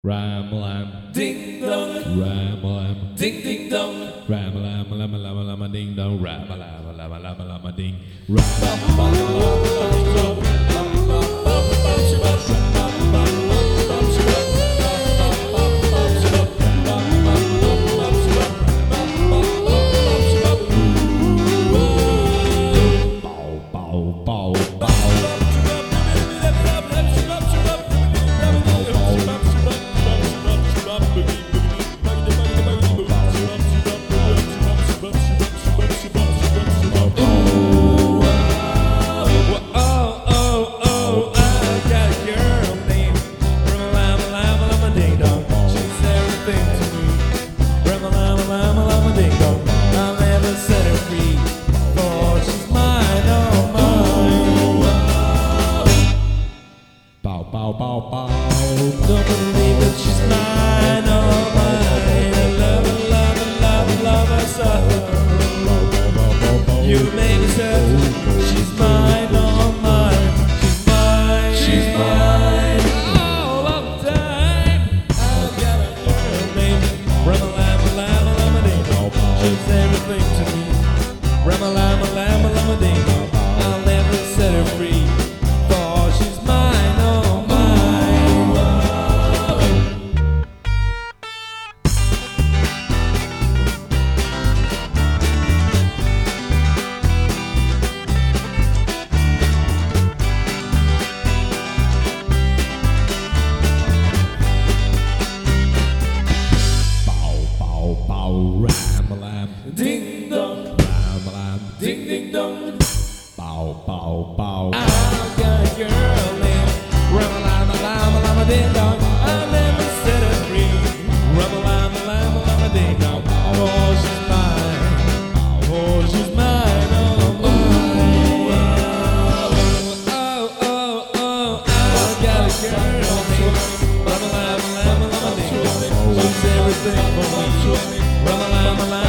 Ram-a-lam, Ding dong, ram-a-lam, ding ding dong. ram-a-lam, lam-a-lam-a-lam, ding dong, ram-a-lam, lam-a-lam, ding, Don't believe that she's mine, oh mine. I love her, love her, love her, love her so. You made me certain she's mine, oh mine. She's mine, she's mine. All of the time. I've got a girl named Rama-Lama-Lama-Lama-Ding. She's everything to me. Rama-Lama-Lama-Lama-Ding. I'll never set her free, for she's mine, oh mine. ram-a-lam, Ding dong, ram-a-lam, ding ding dong. bow. I've got a girl named Rama-Lama-Lama-Lama-Ding-Dong. I'll never set her free. Rama-Lama-Lama-Lama-Ding-Dong. Oh, she's mine. Oh, she's mine. Oh, mine. Oh, I've got a girl named Rama-Lama-Lama-Lama-Ding-Dong. She's everything for me. Rama-Lama-Lama.